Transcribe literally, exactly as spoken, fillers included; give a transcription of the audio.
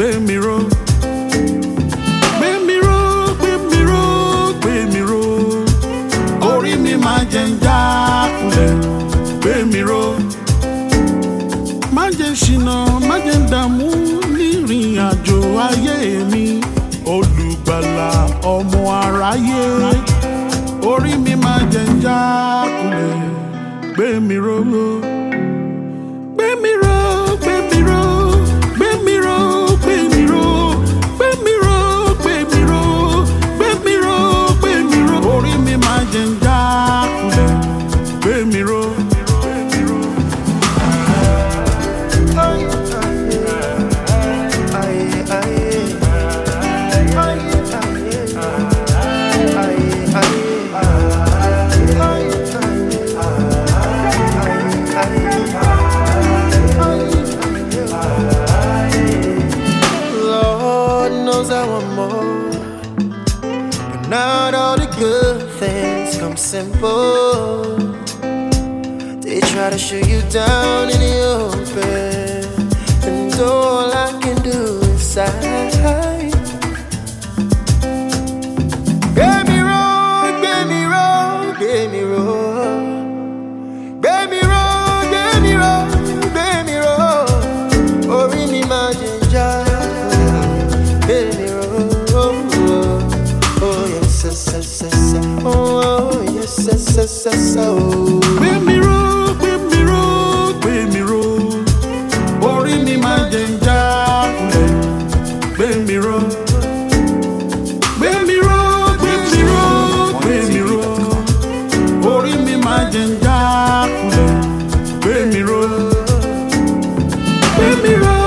gbé mi ró. Gbé mi ró, gbé mi ró, gbé mi ró. Orí mi máa jẹ́ ń jákulẹ̀, gbé mi ró. Má jẹ́ ṣìnà, má jẹ́ dààmú nírìn àjò ayé mi. Olùgbàlà ọmọ aráyé, orí mi máa jẹ́ ń jákulẹ̀, gbé mi ró. Gbé mi ró, gbé mi ró, gbé mi ró, gbé mi ró, gbé mi ró, gbé mi ró, gbé mi ró, gbé mi ró. Orí mi máa jẹ́ ń jákulẹ̀, gbé mi ró. I want more, but not all the good things come simple. They try to shoot you down in the open, and all I can do is sigh. Get me wrong, get me wrong, get me wrong. Get me wrong, get me wrong, get me wrong. Or in me margin jar. Get me wrong, oh, oh, oh yes, yes, yes, yes, oh, oh yes, yes, yes, yes, oh. Gbé mi ró, gbé mi ró, gbé mi ró. Orí mi máa jẹ́ ń jákulẹ̀, gbé mi ró. Gbé mi ró, gbé mi ró, gbé mi ró. Orí mi máa jẹ́ ń jákulẹ̀, gbé mi ró. Gbé mi ró.